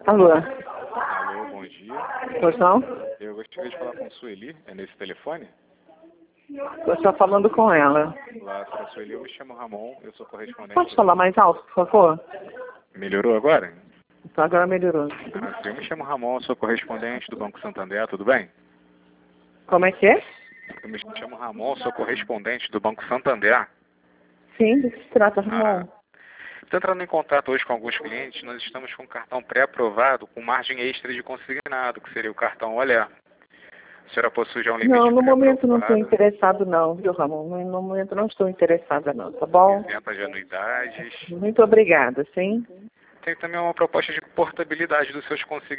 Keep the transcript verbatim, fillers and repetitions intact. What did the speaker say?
Alô? Alô, bom dia. Pois não? Eu gostaria de falar com a Sueli. É nesse telefone? Eu estou falando com ela. Olá, senhora Sueli. Eu me chamo Ramon. Eu sou correspondente... Pode falar mais alto, por favor? Melhorou agora? Então agora melhorou. Ah, sim. Eu me chamo Ramon. Eu sou correspondente do Banco Santander. Tudo bem? Como é que é? Eu me chamo Ramon. Sou correspondente do Banco Santander. Sim, do que se trata, Ah, Ramon? estou entrando em contato hoje com alguns clientes. Nós estamos com um cartão pré-aprovado com margem extra de consignado, que seria o cartão Olhar. A senhora possui já um limite Não, no momento não estou pré-aprovado, interessado não, viu, Ramon? No, no momento não estou interessada não, tá bom? isenta de anuidades. Muito obrigada, sim? Tem também uma proposta de portabilidade dos seus consignados.